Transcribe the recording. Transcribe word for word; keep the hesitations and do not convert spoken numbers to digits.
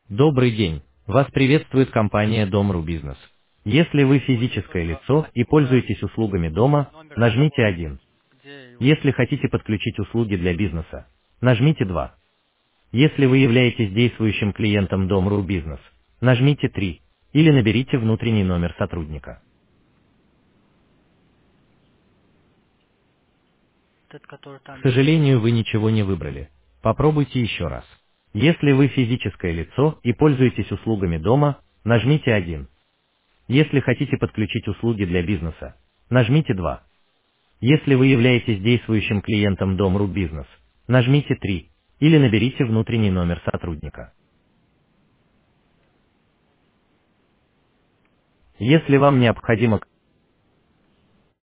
Добрый день. Вас приветствует компания Дом.ру Бизнес. Если вы физическое лицо и пользуетесь услугами дома, Номер нажмите того, один. где его. Если хотите подключить услуги для бизнеса, нажмите два. Если вы являетесь действующим клиентом Дом.ру Бизнес, нажмите три. Или наберите внутренний номер сотрудника. Тот, который К там есть. сожалению, вы ничего не выбрали. Попробуйте еще раз. Если вы физическое лицо и пользуетесь услугами дома, нажмите один. Если хотите подключить услуги для бизнеса, нажмите два. Если вы являетесь действующим клиентом Дом.ру Бизнес, нажмите три. Или наберите внутренний номер сотрудника. Если вам необходимо